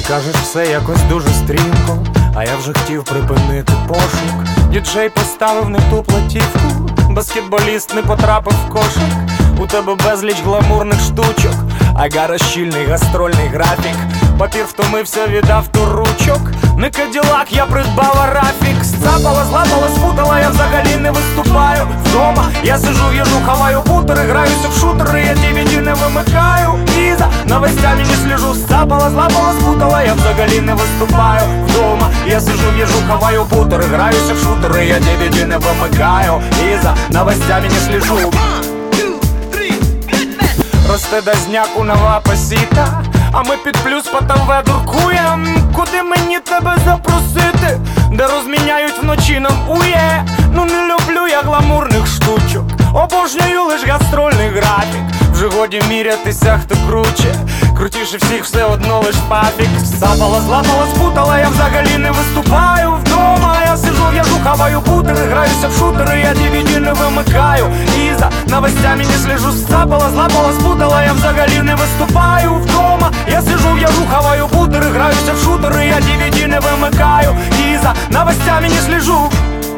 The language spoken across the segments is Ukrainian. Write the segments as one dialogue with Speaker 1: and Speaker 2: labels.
Speaker 1: Кажеш, все якось дуже стрімко, а я вже хотів припинити пошук. Діджей поставив не ту платівку, баскетболіст не потрапив в кошик. У тебе безліч гламурних штучок, агара щільний гастрольний графік. Папір втомився від авторучок. Не Каділак, я придбав Арафік. Сцапала, злапала, спутала, я взагалі не виступаю. Вдома я сижу, їжу, хаваю бутери, граюся в шутери, я DVD не вимикаю. І за новостями не слежу. Сцапала, злапала, спутала, я взагалі не виступаю. Вдома я сижу, їжу, хаваю бутери, граюся в шутери, я DVD не вимикаю. І за новостями не слежу. Росте дазняку нова пасіта, а ми під плюс по ТВ дуркуєм. Куди мені тебе запросити, де розміняють вночі нам ує. Ну не люблю я гламурних штучок, обожнюю лиш гастрольний графік. Вже годі мірятися, хто круче, крутіше всіх все одно лиш пафік. Сапала, злапала, спутала, я взагалі не виступаю. Вдома я сижу, в'яжу, хаваю бутери, граюся в шутери, я DVD не вимикаю. І за новостями не слежу. Сапала, злапала, спутала, я взагалі не виступаю. Вдома я сижу, в'яжу, хаваю бутери, граюся в шутери, я DVD не вимикаю. І за новостями не слежу.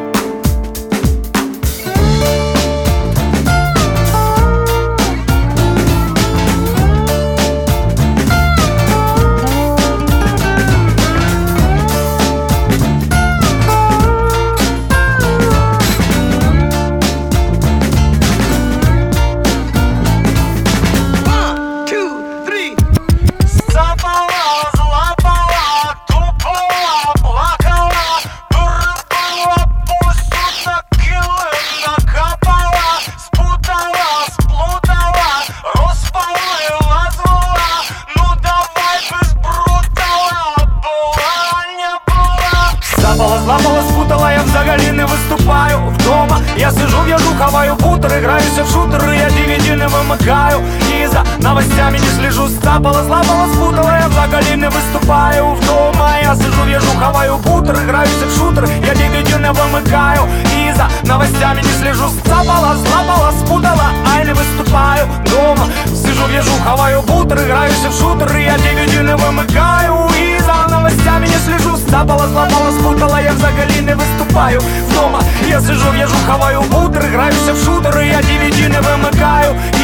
Speaker 1: Злапала, спутала, я взагалі не виступаю. Вдома я сижу, в'яжу, хаваю бутери, граюся в шутери, я DVD не вимикаю. І за новостями не слежу. Сцапала, злапала, спутала, я взагалі не виступаю. Вдома я сижу, в'яжу, хаваю бутери, граюся в шутери, я DVD не вимикаю. І за новостями не слежу. Сцапала, злапала, спутала, ай не виступаю. Вдома сижу, в'яжу, хаваю бутери, граюся в шутери, я DVD не вимикаю. І за новостями не слежу. Сцапала, злапала, спутала, я взагалі не виступаю. Вдома я сижу, в'яжу, хаваю бутери, граюся в шутери, я DVD не вимикаю.